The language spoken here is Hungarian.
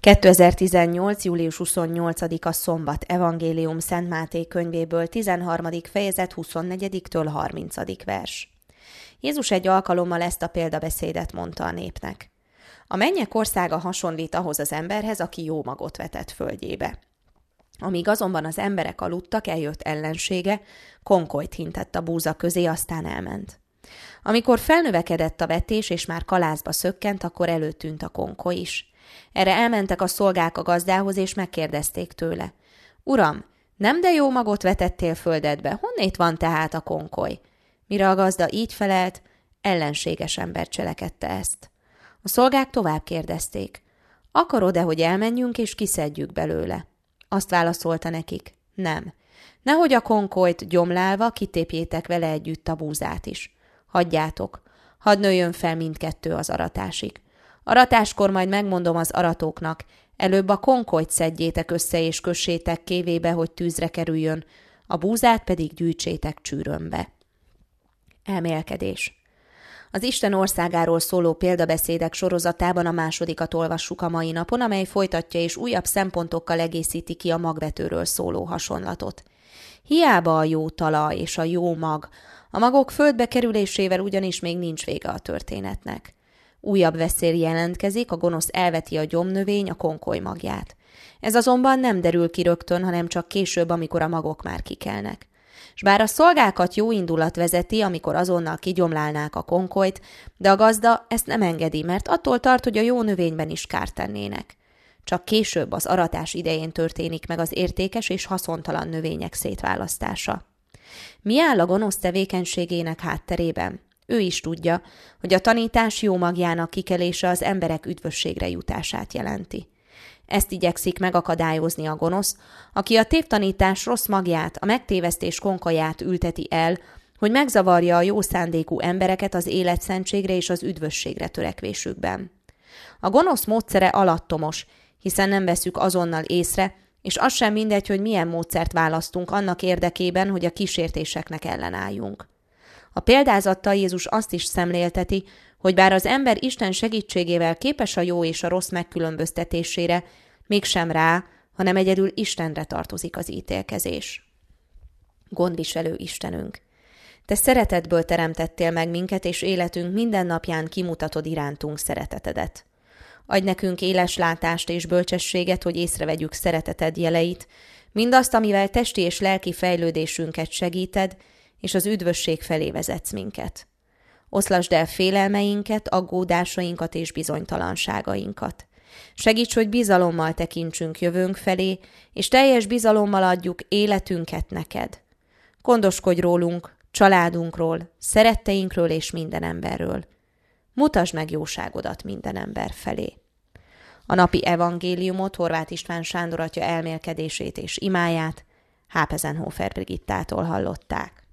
2018. július 28-a szombat, Evangélium Szent Máté könyvéből, 13. fejezet 24-től 30. vers. Jézus egy alkalommal ezt a példabeszédet mondta a népnek. A mennyek országa hasonlít ahhoz az emberhez, aki jó magot vetett földjébe. Amíg azonban az emberek aludtak, eljött ellensége, konkolyt hintett a búza közé, aztán elment. Amikor felnövekedett a vetés, és már kalászba szökkent, akkor előtűnt a konkoly is. Erre elmentek a szolgák a gazdához, és megkérdezték tőle. Uram, nem de jó magot vetettél földedbe, honnét van tehát a konkoly? Mire a gazda így felelt, ellenséges ember cselekedte ezt. A szolgák tovább kérdezték. Akarod-e, hogy elmenjünk, és kiszedjük belőle? Azt válaszolta nekik, nem. Nehogy a konkolyt gyomlálva kitépjétek vele együtt a búzát is. Hagyjátok, hadd nőjön fel mindkettő az aratásig. Aratáskor majd megmondom az aratóknak, előbb a konkolyt szedjétek össze és kössétek kévébe, hogy tűzre kerüljön, a búzát pedig gyűjtsétek csűrömbe. Elmélkedés. Az Isten országáról szóló példabeszédek sorozatában a másodikat olvassuk a mai napon, amely folytatja és újabb szempontokkal egészíti ki a magvetőről szóló hasonlatot. Hiába a jó talaj és a jó mag, a magok földbe kerülésével ugyanis még nincs vége a történetnek. Újabb veszély jelentkezik, a gonosz elveti a gyomnövény a konkoly magját. Ez azonban nem derül ki rögtön, hanem csak később, amikor a magok már kikelnek. S bár a szolgákat jó indulat vezeti, amikor azonnal kigyomlálnák a konkolyt, de a gazda ezt nem engedi, mert attól tart, hogy a jó növényben is kárt tennének. Csak később az aratás idején történik meg az értékes és haszontalan növények szétválasztása. Mi áll a gonosz tevékenységének hátterében? Ő is tudja, hogy a tanítás jó magjának kikelése az emberek üdvösségre jutását jelenti. Ezt igyekszik megakadályozni a gonosz, aki a tévtanítás rossz magját, a megtévesztés konkolyát ülteti el, hogy megzavarja a jó szándékú embereket az életszentségre és az üdvösségre törekvésükben. A gonosz módszere alattomos, hiszen nem veszük azonnal észre, és az sem mindegy, hogy milyen módszert választunk annak érdekében, hogy a kísértéseknek ellenálljunk. A példázattal Jézus azt is szemlélteti, hogy bár az ember Isten segítségével képes a jó és a rossz megkülönböztetésére, mégsem rá, hanem egyedül Istenre tartozik az ítélkezés. Gondviselő Istenünk! Te szeretetből teremtettél meg minket, és életünk minden napján kimutatod irántunk szeretetedet. Adj nekünk éles látást és bölcsességet, hogy észrevegyük szereteted jeleit, mindazt, amivel testi és lelki fejlődésünket segíted, és az üdvösség felé vezetsz minket. Oszlasd el félelmeinket, aggódásainkat és bizonytalanságainkat. Segíts, hogy bizalommal tekintsünk jövőnk felé, és teljes bizalommal adjuk életünket neked. Gondoskodj rólunk, családunkról, szeretteinkről és minden emberről. Mutasd meg jóságodat minden ember felé. A napi evangéliumot Horváth István Sándor atya elmélkedését és imáját Hápezenhofer Brigittától hallották.